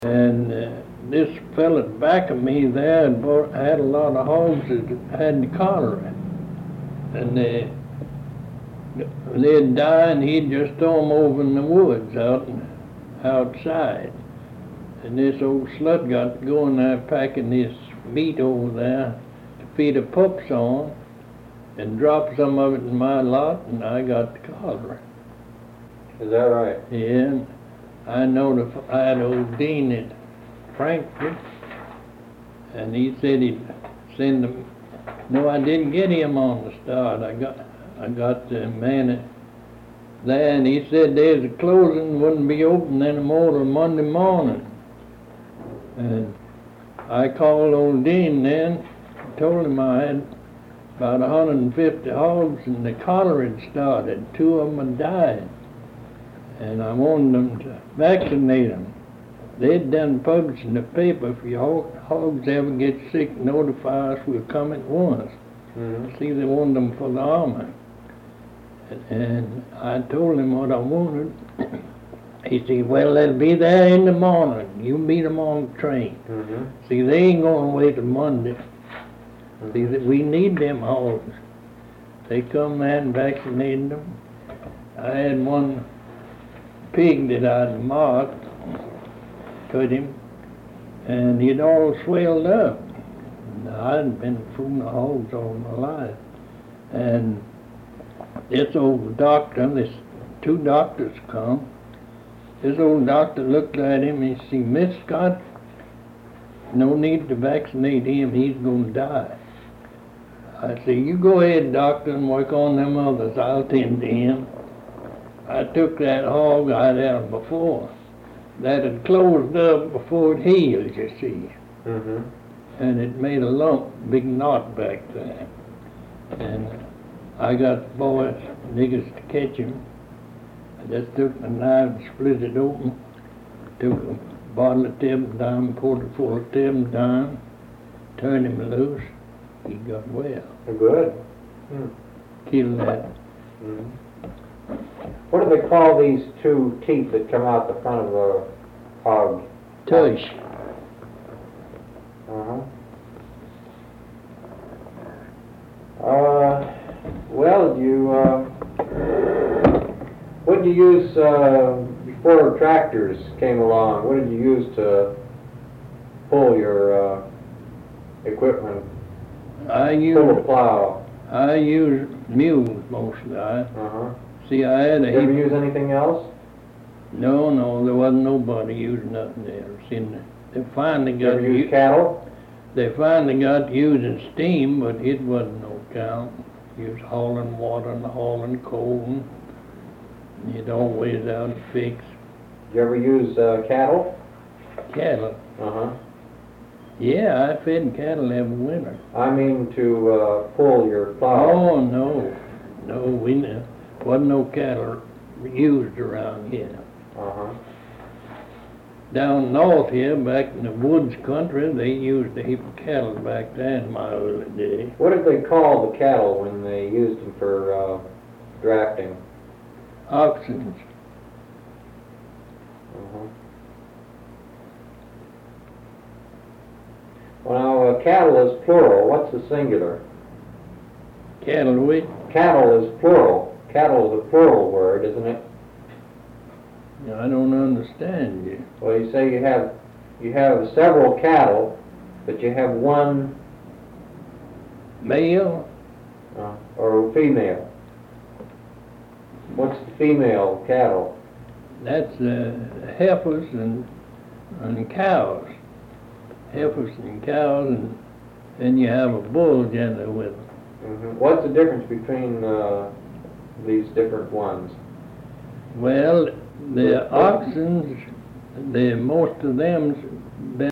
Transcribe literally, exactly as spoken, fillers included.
And uh, this fella back of me there had, bought, had a lot of hogs that had the cholera. And they, they'd die and he'd just throw them over in the woods out outside. And this old slut got going there packing this meat over there to feed the pups on and dropped some of it in my lot and I got the cholera. Is that right? Yeah. I notified old Dean at Frankfurt, and he said he'd send them. No, I didn't get him on the start. I got, I got the man there, and he said there's a closing, wouldn't be open anymore till Monday morning. And I called old Dean then, told him I had about one hundred fifty hogs, and the cholera had started. Two of them had died. And I wanted them to vaccinate them. They'd done published in the paper, if your hogs ever get sick, notify us, we'll come at once. Mm-hmm. See, they wanted them for the army. And, and I told him what I wanted. He said, well, they'll be there in the morning. You meet them on the train. Mm-hmm. See, they ain't going to wait till Monday. Mm-hmm. See, that we need them hogs. They come there and vaccinated them. I had one pig that I'd marked, cut him, and he'd all swelled up. And I'd been fooling the hogs all my life. And this old doctor, this two doctors come, this old doctor looked at him and he said, Miss Scott, no need to vaccinate him, he's going to die. I said, you go ahead, doctor, and work on them others, I'll tend to him. I took that hog I'd had before. That had closed up before it healed, you see. Mm-hmm. And it made a lump, big knot back there. And I got boys, niggas to catch him. I just took my knife and split it open, took a bottle of Tebendine, poured it full of Tebendine, turned him loose. He got well. Good. Hmm. Killed that. Mm-hmm. What do they call these two teeth that come out the front of a hog? Tush. Uh-huh. Uh, well, you, uh, what did you use uh, before tractors came along? What did you use to pull your uh, equipment? I Pull a used, plow. I used mules mostly. I, Uh-huh. see, I had a Did you ever heap. use anything else? No, no, there wasn't nobody using nothing there. See, they finally Did you got ever use u- cattle? they finally got using steam, but it wasn't no count. You was hauling water and hauling coal, and you'd always out to fix Did you ever use uh, cattle? cattle. Uh-huh. Yeah, I fed cattle every winter. I mean to uh, pull your plow. Oh no, no, we ne- wasn't no cattle used around here. Uh-huh. Down north here, back in the woods country, they used a heap of cattle back there in my early days. What did they call the cattle when they used them for uh, drafting? Oxen. Uh-huh. Well, now, uh, cattle is plural. What's the singular? Cattle with? Cattle is plural. Cattle is a plural word, isn't it? I don't understand you. Well, you say you have you have several cattle, but you have one Male? uh, or female. What's the female cattle? That's uh, heifers and, and cows. Heifers and cows, and then you have a bull generally with them. Mm-hmm. What's the difference between uh, these different ones? Well, the oxen, the most of them's been